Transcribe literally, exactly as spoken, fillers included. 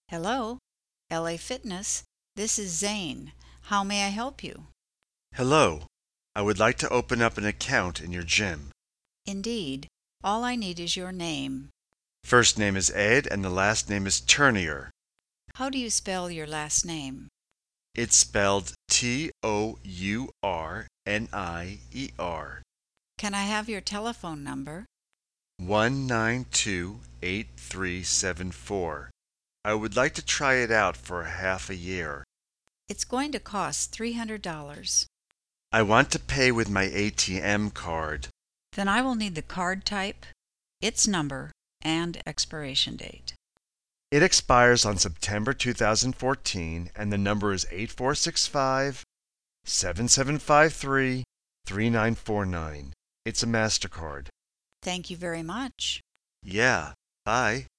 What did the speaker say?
Hello, L A Fitness. This is Zane. How may I help you? Hello. I would like to open up an account in your gym. Indeed. All I need is your name. First name is Ed and the last name is Turnier. How do you spell your last name? It's spelled T O U R N I E R. Can I have your telephone number? one nine two eight three seven four. I would like to try it out for half a year. It's going to cost three hundred dollars. I want to pay with my A T M card. Then I will need the card type, its number, and expiration date. It expires on September two thousand fourteen and the number is eight four six five, seven seven five three, three nine four nine. It's a MasterCard. Thank you very much. Yeah, bye.